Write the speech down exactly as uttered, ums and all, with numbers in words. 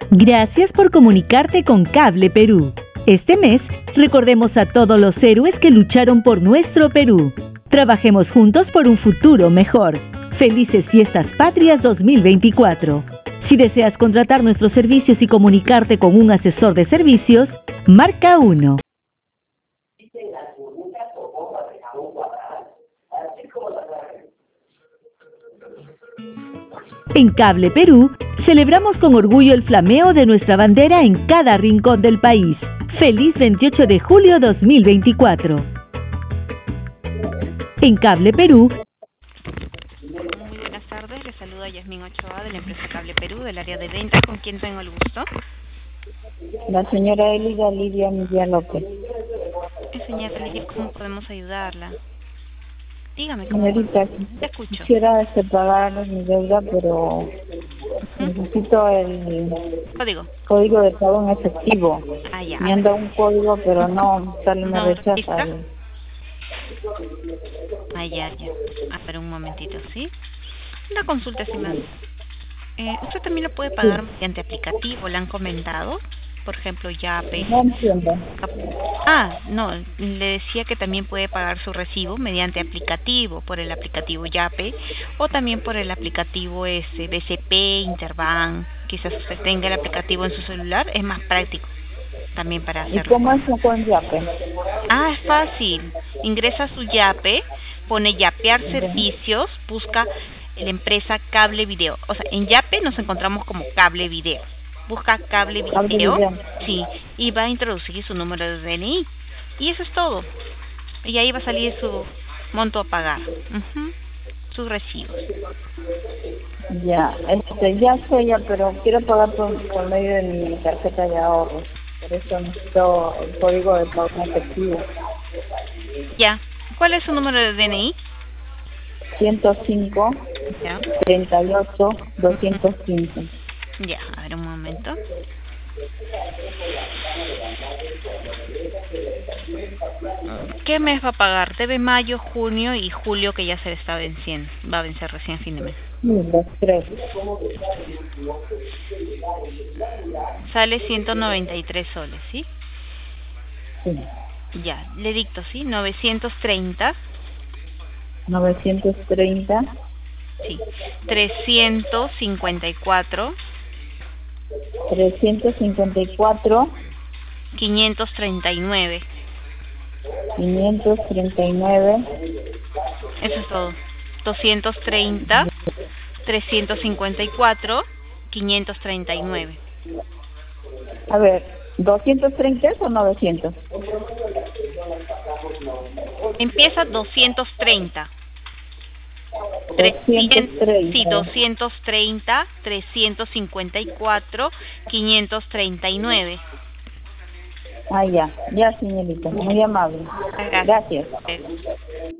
Gracias por comunicarte con Cable Perú. Este mes, recordemos a todos los héroes que lucharon por nuestro Perú. Trabajemos juntos por un futuro mejor. Felices Fiestas Patrias dos mil veinticuatro. Si deseas contratar nuestros servicios y comunicarte con un asesor de servicios, marca uno. En Cable Perú, celebramos con orgullo el flameo de nuestra bandera en cada rincón del país. ¡Feliz veintiocho de julio dos mil veinticuatro! En Cable Perú. Muy buenas tardes, les saluda Yasmín Ochoa de la empresa Cable Perú, del área de ventas. ¿Con quién tengo el gusto? La señora Elida Lidia Milla López. Eh, señora Lidia, ¿cómo podemos ayudarla? Dígame, ¿cómo? Señorita, Te escucho. quisiera este, pagar mi deuda, pero uh-huh. necesito el Código. código de pago en efectivo. Ah, ya. Me han dado un código, pero no, sale me ¿No rechaza. registra? el- Ah, ya, ya. Ah, pero un momentito, ¿sí? Una consulta, sin más. Eh, ¿Usted también lo puede pagar mediante aplicativo? ¿Le han comentado? Por ejemplo, Yape. No entiendo. Ah, no, le decía que también puede pagar su recibo mediante aplicativo, por el aplicativo Yape, o también por el aplicativo este, B C P, Interbank. Quizás usted tenga el aplicativo en su celular, es más práctico también para ¿Y hacerlo. cómo es con Yape? Ah, es fácil. Ingresa su Yape, pone Yapear servicios, busca la empresa Cable Video. O sea, en Yape nos encontramos como Cable Video. Busca Cable Video, Cable Video. sí, y va a introducir su número de D N I. Y eso es todo. Y ahí va a salir su monto a pagar. Ujú. Sus recibos. Ya, este, ya sé ya, pero quiero pagar por, por medio de mi tarjeta de ahorros. Por eso necesito el código de pago en efectivo. Ya. ¿Cuál es su número de D N I? ciento cinco, Ya. treinta y ocho, doscientos quince. Ya, a ver un momento. ¿Qué mes va a pagar? Debe mayo, junio y julio, que ya se le está venciendo. Va a vencer recién a fin de mes. Los tres. Sale ciento noventa y tres soles, ¿sí? Sí. Ya, le dicto, ¿sí? novecientos treinta, novecientos treinta, sí. trescientos cincuenta y cuatro, trescientos cincuenta y cuatro, quinientos treinta y nueve. quinientos treinta y nueve. Eso es todo. doscientos treinta, trescientos cincuenta y cuatro, quinientos treinta y nueve. A ver, ¿doscientos treinta o novecientos? Empieza doscientos treinta. doscientos treinta. Sí, doscientos treinta, trescientos cincuenta y cuatro, quinientos treinta y nueve. Ah, ya, ya, señorita, muy amable. Gracias. Gracias.